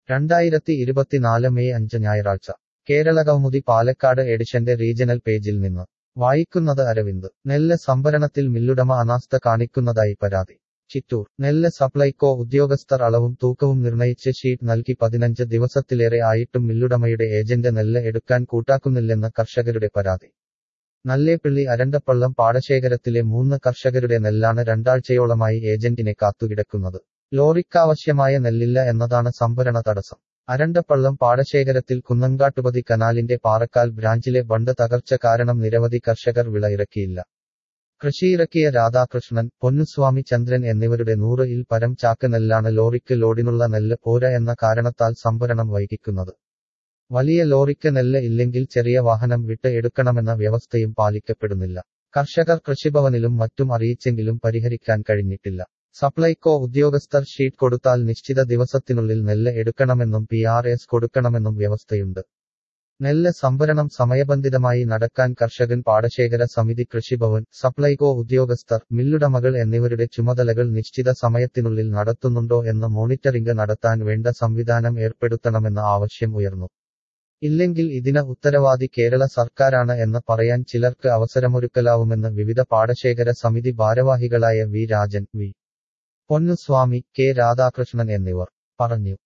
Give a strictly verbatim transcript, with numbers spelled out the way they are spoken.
രണ്ടായിരത്തി ഇരുപത്തിനാല് മെയ് അഞ്ച് ഞായറാഴ്ച കേരളകൗമുദി പാലക്കാട് എഡിഷന്റെ റീജണൽ പേജിൽ നിന്ന് വായിക്കുന്നത് അരവിന്ദ്. നെല്ല് സംഭരണത്തിൽ മില്ലുടമ അനാസ്ഥ കാണിക്കുന്നതായി പരാതി. ചിറ്റൂർ. നെല്ല് സപ്ലൈകോ ഉദ്യോഗസ്ഥർ അളവും തൂക്കവും നിർണയിച്ച് ഷീറ്റ് നൽകി പതിനഞ്ച് ദിവസത്തിലേറെ ആയിട്ടും മില്ലുടമയുടെ ഏജന്റ് നെല്ല് എടുക്കാൻ കൂട്ടാക്കുന്നില്ലെന്ന് കർഷകരുടെ പരാതി. നല്ലേപ്പിള്ളി അരണ്ടപ്പള്ളം പാടശേഖരത്തിലെ മൂന്ന് കർഷകരുടെ നെല്ലാണ് രണ്ടാഴ്ചയോളമായി ഏജന്റിനെ കാത്തുകിടക്കുന്നത്. ലോറിക്കാവശ്യമായ നെല്ലില്ല എന്നതാണ് സംഭരണ തടസ്സം. അരണ്ടപ്പള്ളം പാടശേഖരത്തിൽ കുന്നങ്കാട്ടുപതി കനാലിന്റെ പാറക്കാൽ ബ്രാഞ്ചിലെ ബണ്ട് തകർച്ച കാരണം നിരവധി കർഷകർ വിള ഇറക്കിയില്ല. കൃഷിയിറക്കിയ രാധാകൃഷ്ണൻ, പൊന്നുസ്വാമി ചന്ദ്രൻ എന്നിവരുടെ നൂറ് ഇൽ പരം ചാക്ക് നെല്ലാണ് ലോറിക്ക് ലോഡിനുള്ള നെല്ല് പോര എന്ന കാരണത്താൽ സംഭരണം വൈകിക്കുന്നത്. വലിയ ലോറിക്ക് നെല്ല് ഇല്ലെങ്കിൽ ചെറിയ വാഹനം വിട്ട് എടുക്കണമെന്ന വ്യവസ്ഥയും പാലിക്കപ്പെടുന്നില്ല. കർഷകർ കൃഷിഭവനിലും മറ്റും അറിയിച്ചെങ്കിലും പരിഹരിക്കാൻ കഴിഞ്ഞിട്ടില്ല. സപ്ലൈകോ ഉദ്യോഗസ്ഥർ ഷീറ്റ് കൊടുത്താൽ നിശ്ചിത ദിവസത്തിനുള്ളിൽ നെല്ല് എടുക്കണമെന്നും പി ആർ എസ് കൊടുക്കണമെന്നും വ്യവസ്ഥയുണ്ട്. നെല്ല് സംഭരണം സമയബന്ധിതമായി നടക്കാൻ കർഷകൻ പാടശേഖര സമിതി, കൃഷിഭവൻ, സപ്ലൈകോ ഉദ്യോഗസ്ഥർ, മില്ലുടമകൾ എന്നിവരുടെ ചുമതലകൾ നിശ്ചിത സമയത്തിനുള്ളിൽ നടത്തുന്നുണ്ടോ എന്ന് മോണിറ്ററിംഗ് നടത്താൻ വേണ്ട സംവിധാനം ഏർപ്പെടുത്തണമെന്ന ആവശ്യം ഉയർന്നു. ഇല്ലെങ്കിൽ ഇതിന് ഉത്തരവാദി കേരള സർക്കാരാണ് എന്ന് പറയാൻ ചിലർക്ക് അവസരമൊരുക്കലാവുമെന്ന് വിവിധ പാടശേഖര സമിതി ഭാരവാഹികളായ V Rajan, V Ponnuswamy, K Radhakrishnan എന്നിവർ പറഞ്ഞു.